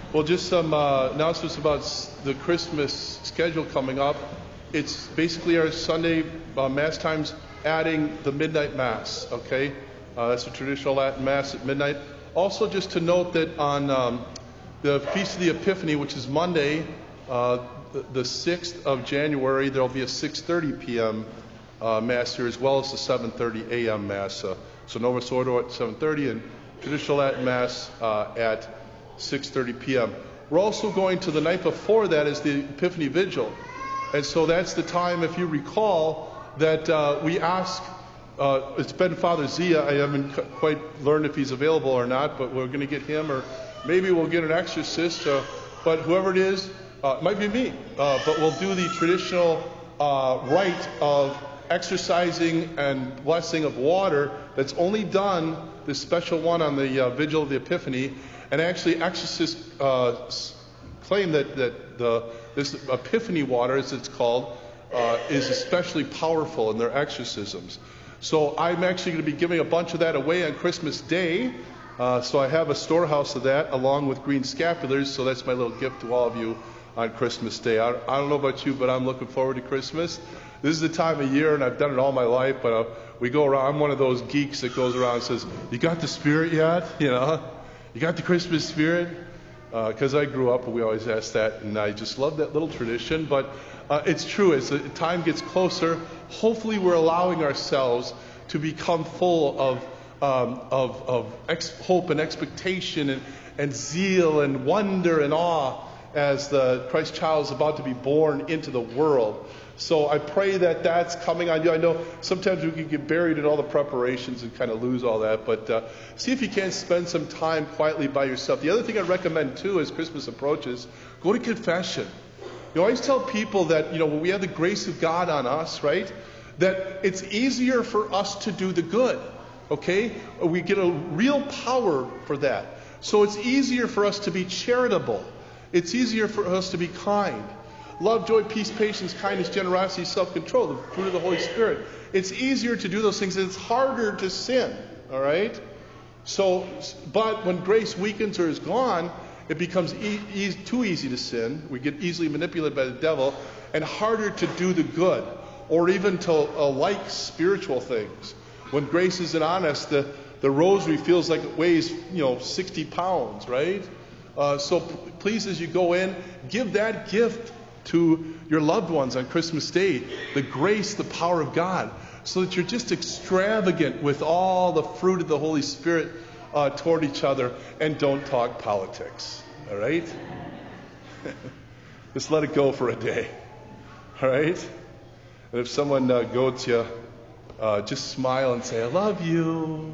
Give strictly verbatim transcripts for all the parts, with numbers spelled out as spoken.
Well, just some uh, announcements about s- the Christmas schedule coming up. It's basically our Sunday uh, Mass times adding the midnight Mass, okay? Uh, that's a traditional Latin Mass at midnight. Also, just to note that on um, the Feast of the Epiphany, which is Monday, uh, the, the sixth of January, there will be a six thirty p.m. Uh, Mass here, as well as the seven thirty a.m. Mass. Uh, so Novus Ordo at seven thirty and traditional Latin Mass uh, at six thirty p.m. We're also going to the night before that is the Epiphany Vigil. And so that's the time, if you recall, that uh, we ask, uh, it's been Father Zia. I haven't c- quite learned if he's available or not, but we're going to get him, or maybe we'll get an exorcist. Uh, but whoever it is, uh, it might be me. Uh, but we'll do the traditional uh, rite of exercising and blessing of water that's only done, this special one on the uh, Vigil of the Epiphany. And actually, exorcists uh, claim that, that the, this Epiphany water, as it's called, uh, is especially powerful in their exorcisms. So I'm actually going to be giving a bunch of that away on Christmas Day. Uh, so I have a storehouse of that along with green scapulars. So that's my little gift to all of you on Christmas Day. I, I don't know about you, but I'm looking forward to Christmas. This is the time of year, and I've done it all my life, but uh, we go around. I'm one of those geeks that goes around and says, "You got the spirit yet?" You know? You got the Christmas spirit? Because uh, I grew up, and we always ask that, and I just love that little tradition. But uh, it's true. As the time gets closer, hopefully we're allowing ourselves to become full of um, of, of ex- hope and expectation and, and zeal and wonder and awe as the Christ child is about to be born into the world. So I pray that that's coming on you. I know sometimes we can get buried in all the preparations and kind of lose all that, but uh, see if you can spend some time quietly by yourself. The other thing I recommend too as Christmas approaches, go to confession. You know, I always tell people that, you know, when we have the grace of God on us, right, that it's easier for us to do the good, okay? We get a real power for that. So it's easier for us to be charitable. It's easier for us to be kind. Love, joy, peace, patience, kindness, generosity, self-control, the fruit of the Holy Spirit. It's easier to do those things, and it's harder to sin, all right? So, but when grace weakens or is gone, it becomes e- e- too easy to sin. We get easily manipulated by the devil, and harder to do the good, or even to uh, like spiritual things. When grace isn't on us, the, the rosary feels like it weighs, you know, sixty pounds, right? Uh, so p- please, as you go in, give that gift to your loved ones on Christmas Day, the grace, the power of God, so that you're just extravagant with all the fruit of the Holy Spirit uh, toward each other, and don't talk politics, all right? Just let it go for a day, all right? And if someone uh, goads you, uh, just smile and say, "I love you,"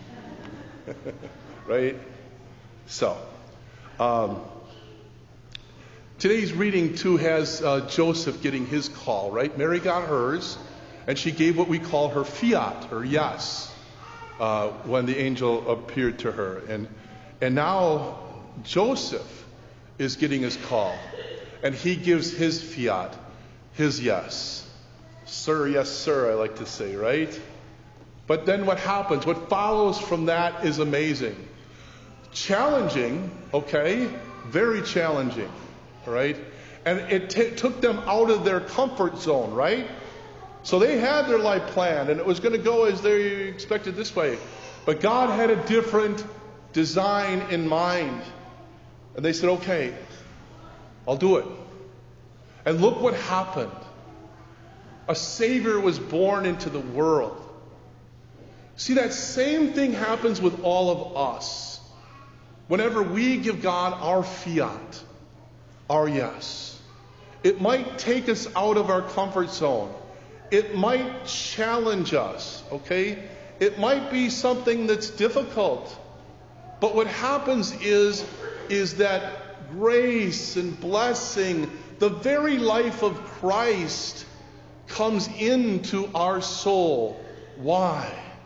right? So, um, today's reading, too, has uh, Joseph getting his call, right? Mary got hers, and she gave what we call her fiat, her yes, uh, when the angel appeared to her. And, and now Joseph is getting his call, and he gives his fiat, his yes. Sir, yes, sir, I like to say, right? But then what happens? What follows from that is amazing. Challenging, okay? Very challenging. All right? And it t- took them out of their comfort zone, right? So they had their life planned, and it was going to go as they expected this way. But God had a different design in mind. And they said, "Okay, I'll do it." And look what happened. A Savior was born into the world. See, that same thing happens with all of us. Whenever we give God our fiat, our yes. It might take us out of our comfort zone. It might challenge us, okay? It might be something that's difficult. But what happens is, is that grace and blessing, the very life of Christ, comes into our soul. Why?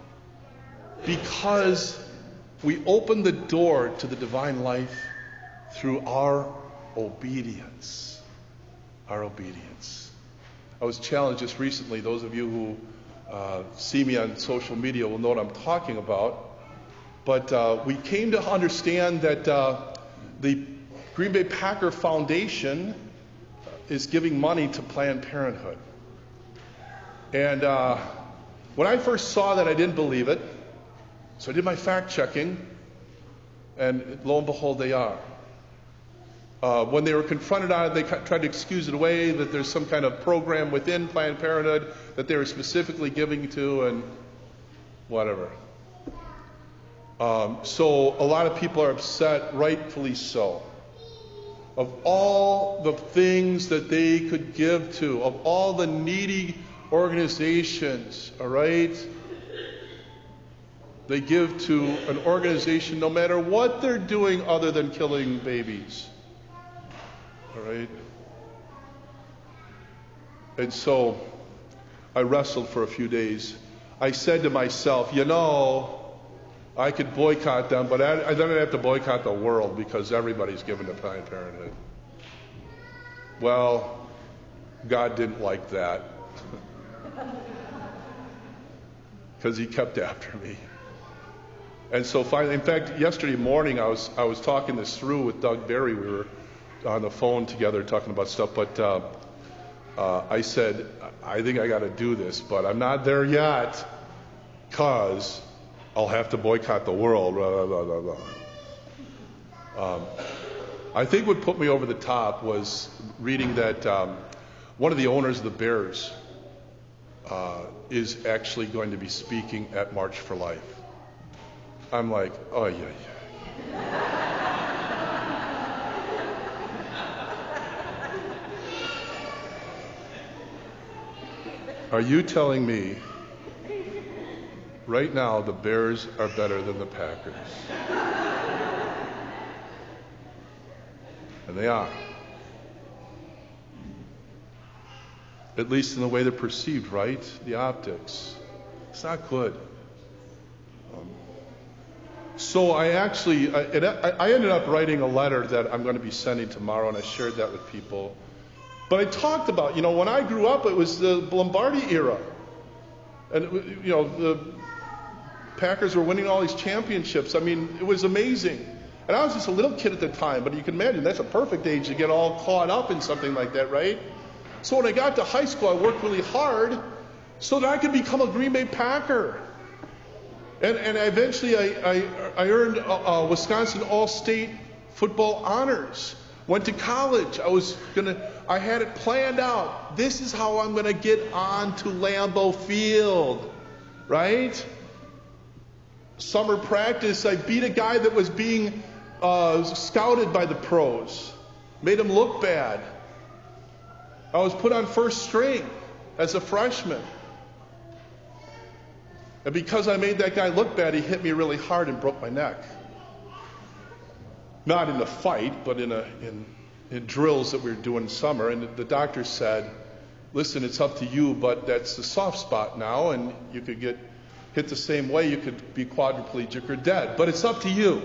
Because we open the door to the divine life through our obedience. Our obedience. I was challenged just recently. Those of you who uh, see me on social media will know what I'm talking about. But uh, we came to understand that uh, the Green Bay Packer Foundation is giving money to Planned Parenthood. And uh, when I first saw that, I didn't believe it. So I did my fact checking, and lo and behold, they are. Uh, when they were confronted on it, they tried to excuse it away, that there's some kind of program within Planned Parenthood that they were specifically giving to, and whatever. Um, so a lot of people are upset, rightfully so. Of all the things that they could give to, of all the needy organizations, all right? They give to an organization no matter what they're doing other than killing babies. All right? And so I wrestled for a few days. I said to myself, you know, I could boycott them, but I, I then I'd have to boycott the world because everybody's given to Planned Parenthood. Well, God didn't like that because He kept after me. And so finally, in fact, yesterday morning I was I was talking this through with Doug Berry. We were on the phone together talking about stuff, but uh, uh, I said, I think I got to do this, but I'm not there yet because I'll have to boycott the world. Blah, blah, blah, blah. Um, I think what put me over the top was reading that um, one of the owners of the Bears uh, is actually going to be speaking at March for Life. I'm like, oh yeah, yeah. Are you telling me right now the Bears are better than the Packers? And they are. At least in the way they're perceived, right? The optics. It's not good. Um, so I actually, I, it, I ended up writing a letter that I'm going to be sending tomorrow, and I shared that with people. But I talked about, you know, when I grew up, it was the Lombardi era. And, you know, the Packers were winning all these championships. I mean, it was amazing. And I was just a little kid at the time, but you can imagine that's a perfect age to get all caught up in something like that, right? So when I got to high school, I worked really hard so that I could become a Green Bay Packer. And, and eventually I, I, I earned uh, uh, Wisconsin All-State football honors. Went to college. I was gonna. I had it planned out. This is how I'm gonna get on to Lambeau Field, right? Summer practice, I beat a guy that was being uh, scouted by the pros. Made him look bad. I was put on first string as a freshman. And because I made that guy look bad, he hit me really hard and broke my neck. Not in a fight, but in a in, in drills that we were doing in summer. And the doctor said, listen, it's up to you, but that's the soft spot now, and you could get hit the same way. You could be quadriplegic or dead, but it's up to you.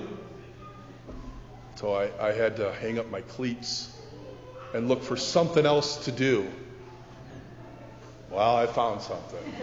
So I, I had to hang up my cleats and look for something else to do. Well, I found something.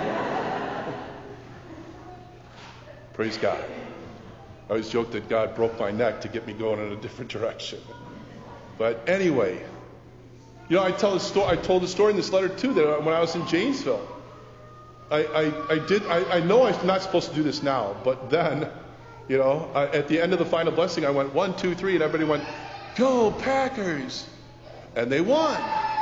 Praise God. I always joke that God broke my neck to get me going in a different direction. But anyway, you know, I tell the story. I told the story in this letter too that when I was in Janesville, I, I, I did. I, I know I'm not supposed to do this now, but then, you know, I, at the end of the final blessing, I went one, two, three, and everybody went, "Go Packers!" And they won.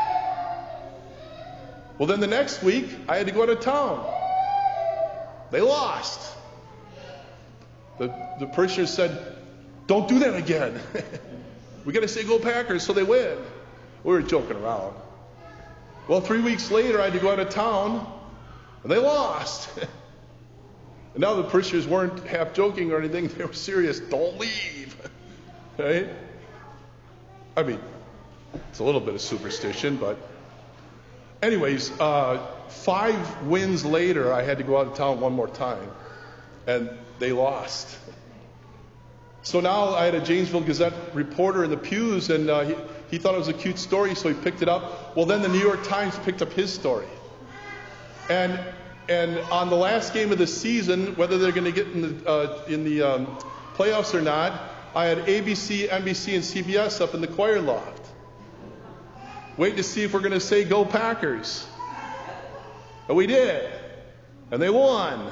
Well, then the next week, I had to go out of town. They lost. The, the parishioners said, don't do that again. We got to say go Packers so they win. We were joking around. Well, three weeks later, I had to go out of town, and they lost. And now the parishioners weren't half joking or anything. They were serious. Don't leave. Right? I mean, it's a little bit of superstition, but anyways, uh, five wins later, I had to go out of town one more time, and they lost. So now I had a Janesville Gazette reporter in the pews, and uh, he, he thought it was a cute story, so he picked it up. Well, then the New York Times picked up his story. And and on the last game of the season, whether they're going to get in the uh, in the um, playoffs or not, I had A B C, N B C, and C B S up in the choir loft, waiting to see if we're going to say "Go Packers." And we did. And they won.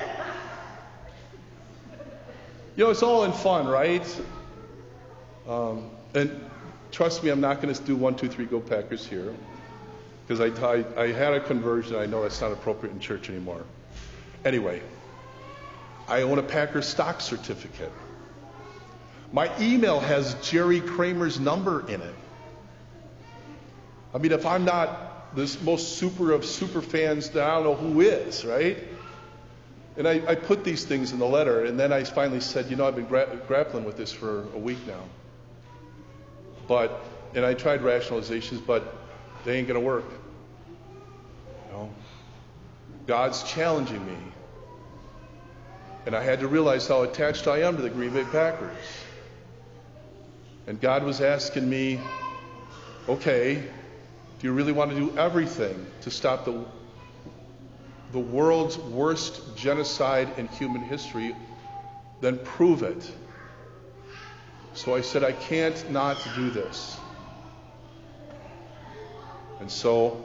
You know, it's all in fun, right? Um, and trust me, I'm not going to do one, two, three, go Packers here. Because I, I, I had a conversion. I know that's not appropriate in church anymore. Anyway, I own a Packers stock certificate. My email has Jerry Kramer's number in it. I mean, if I'm not this most super of super fans, then I don't know who is, right? And I, I put these things in the letter, and then I finally said, you know, I've been gra- grappling with this for a week now. But, and I tried rationalizations, but they ain't going to work. You know? God's challenging me. And I had to realize how attached I am to the Green Bay Packers. And God was asking me, okay, do you really want to do everything to stop the the world's worst genocide in human history? Then prove it. So I said, I can't not do this. And so,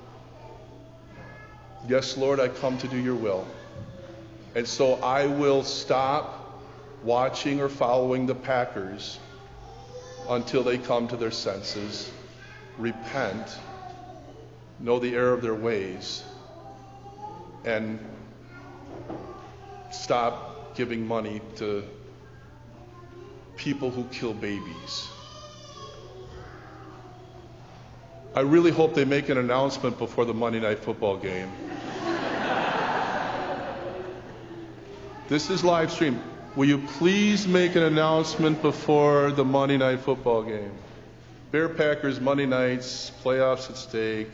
yes, Lord, I come to do your will. And so I will stop watching or following the Packers until they come to their senses, repent, know the error of their ways, and stop giving money to people who kill babies. I really hope they make an announcement before the Monday Night Football game. This is live stream. Will you please make an announcement before the Monday Night Football game? Bear Packers, Monday nights, playoffs at stake.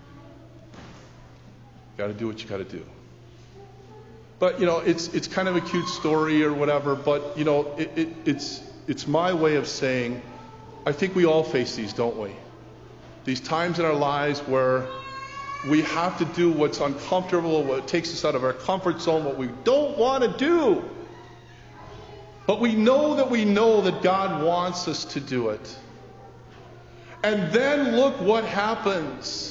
Got to do what you got to do. But, you know, it's it's kind of a cute story or whatever, but, you know, it, it, it's it's my way of saying, I think we all face these, don't we? These times in our lives where we have to do what's uncomfortable, what takes us out of our comfort zone, what we don't want to do. But we know that we know that God wants us to do it. And then look what happens.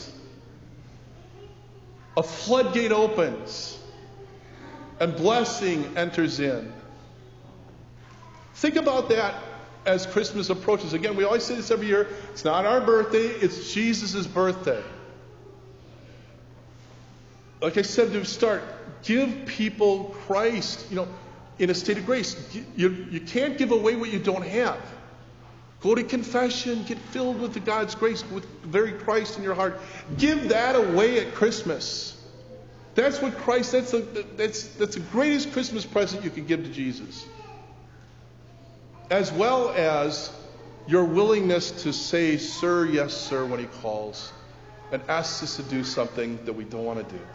A floodgate opens and blessing enters in. Think about that as Christmas approaches. Again, we always say this every year. It's not our birthday, it's Jesus' birthday. Like I said to start, give people Christ, you know, in a state of grace. You, you can't give away what you don't have. Go to confession, get filled with the God's grace, with the very Christ in your heart. Give that away at Christmas. That's what Christ, that's the, that's, that's the greatest Christmas present you can give to Jesus. As well as your willingness to say, sir, yes, sir, when he calls, and asks us to do something that we don't want to do.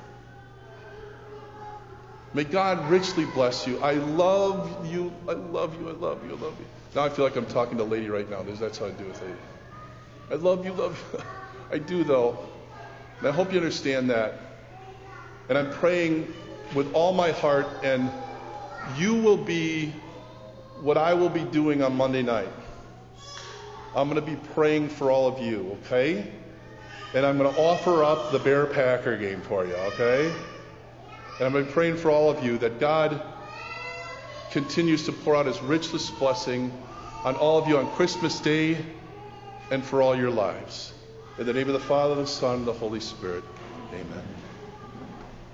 May God richly bless you. I love you, I love you, I love you, I love you. Now I feel like I'm talking to a lady right now. That's how I do with lady. I love you, love you. I do, though. And I hope you understand that. And I'm praying with all my heart, and you will be what I will be doing on Monday night. I'm going to be praying for all of you, okay? And I'm going to offer up the Bear Packer game for you, okay? And I'm going to be praying for all of you that God continues to pour out his richest blessing on all of you on Christmas Day and for all your lives. In the name of the Father, the Son, and the Holy Spirit, amen.